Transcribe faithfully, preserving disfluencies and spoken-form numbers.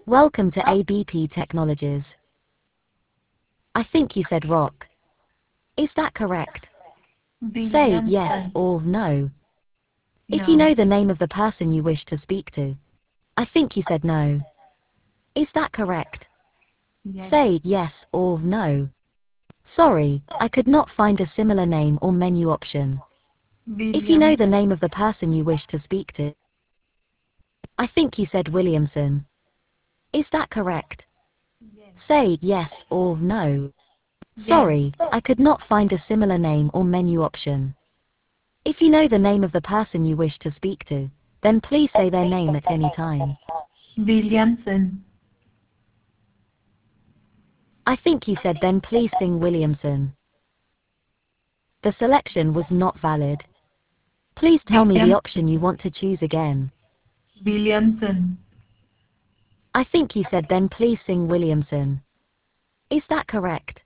Welcome to A B P Technologies. I think you said rock. Is that correct? Say yes Williamson. or no. If you No. know the name of the person you wish to speak to. I think you said no. Is that correct? Yes. Say yes or no. Sorry, I could not find a similar name or menu option. If you know the Williamson. name of the person you wish to speak to. I think you said Williamson. Is that correct? Yes. Say yes or no. Yes. Sorry, I could not find a similar name or menu option. If you know the name of the person you wish to speak to, then please say their name at any time. Williamson. I think you said then please sing Williamson. The selection was not valid. Please tell me the William. option you want to choose again. Williamson. I think you said then please sing Williamson. Is that correct?